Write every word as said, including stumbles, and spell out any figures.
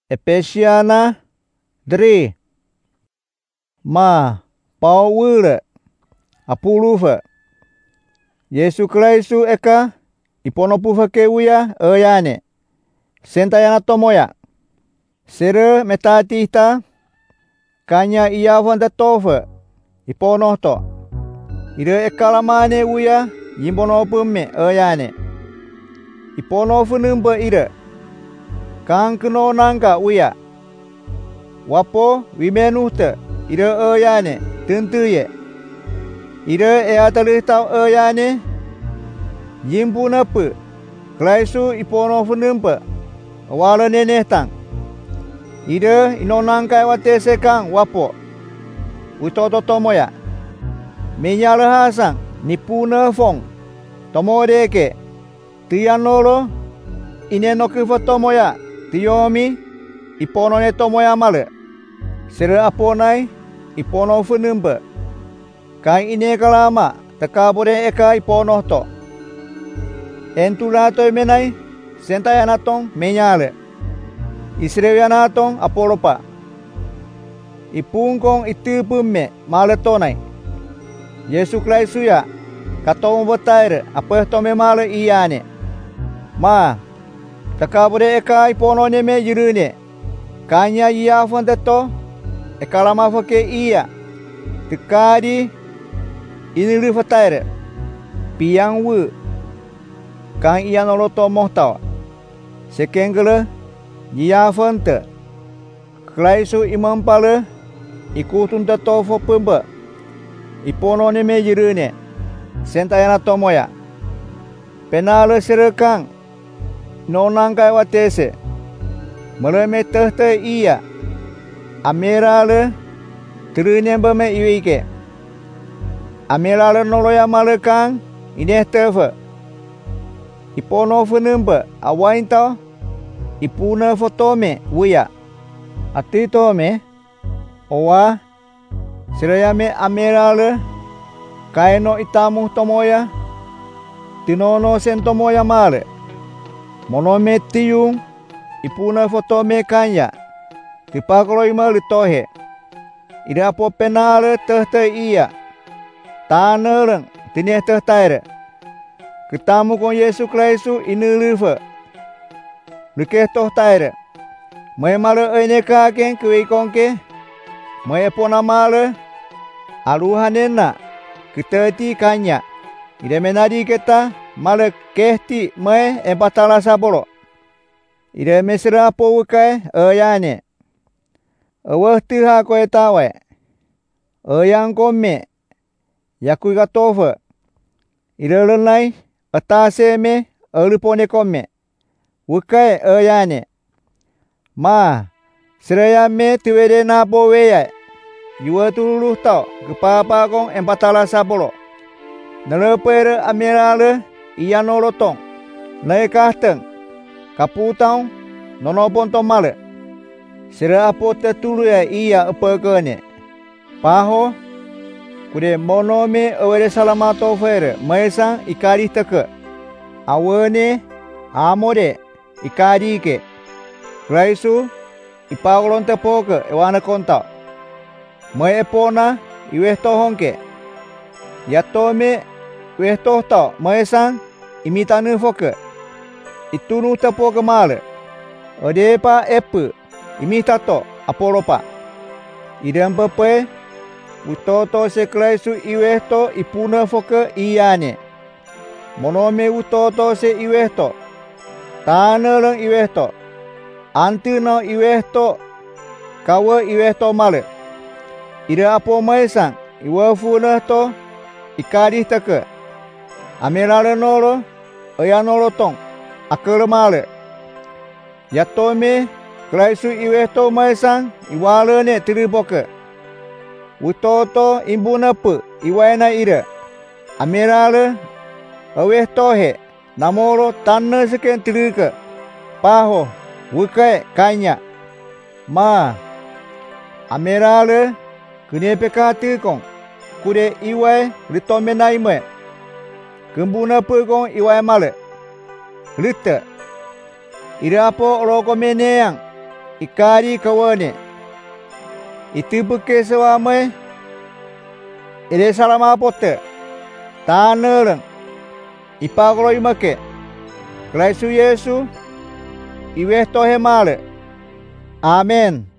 Efesiana drie. Ma Paul apulufa Yesu Kristu eka iponopufa kewuya ayane sentayana tomoya sere metatita kanya iyavanda tofa iponohto ire ekalamane wuya yimbonopumme ayane iponofu numba ire kangkeno nangka wuya wapo wimenuhte ire ayane tentuye ire e atalita ayane yimbunapu Kristu iponofu numba wala nenetang ire inonangka watese kang wapo utoto tomoya menyala hasang nipuna fong tomodeke tiyanolo inenokufa tomoya tiyomi iponone tomoya male sere aponai iponofu numba kang ine kalama takabore eka iponohto entulato menai sentayanatong menyale isrewianatong apolopa ipungkong itupumme maletonai Yesu Kristu ya katong botaire apostome male iyane ma takabore eka iponone me yirune kanya iya fondeto ekalama foke iya tekadi inili fotaire piang wu kang iya noloto mohtaw sekengele iya fonte Kristu imampale ikutun teto fo pemba iponone me yirune sentayana tomoya penale serekang nonangkai watese meleme tehte iya amerale terunyemba me iwike amerale noloya malekang ine tefe ipono funumba awainta ipuna fotome wuya atitome owa sirayame amerale kaino itamu tomoya tinono sentomoya male monome tiyung ipuna fotome kanya tipaklo imali tohe ida po penale tehte iya taneleng tineh tehtaire ketamu kon Yesu Kristu inulifa lukeh tohtaire may male ene kaken kuikonke may pona male aluhanena kitati kanya ida menadi kita male kehti may empatala sabolo ida mesra po wukai ayane awahti ha ko etawe ayang kome yakui gatofa ida lenai atase me alipone kome wukai ayane ma seraya me tiwede na po weya yuwa tululuh tau kepapa kong empatala sabolo nalepere amirale iyanolotong naikasteng kaputang nonopon tomale sira apo tetulu ya iya apagane paho kude monome awere salamato fere maesang ikari teke awane amore ikari ke Kristu ipawlon tepoke ewana konta mai epona iwehto honke yatome wehto ta maesang imitanu foke itunu tepoke male odepa epu imitato apolopa idam pepe utoto se Kristu iwehto ipuna foke iyane monome utoto se iwehto taneleng iwehto antino iwehto kawa iwehto male ida apo maesang iwafuna to ikadi teke amelale nolo ayanolo tong akele male yatome Kristu iwehto maesang iwalene tiriboke utoto imbunapu iwaina ira amelale awehtohe namoro tanne seken tirike paho wukai kanya ma amerale kune pekati kong kude iwai litomenai me kembuna pekong iwai male lite ira po roko meneang ikari kawane. Itibeke sewame. Ile salama pote. Taneleng. Ipaglo imake. Kristu Yesu. Iweh tohe male. Amen.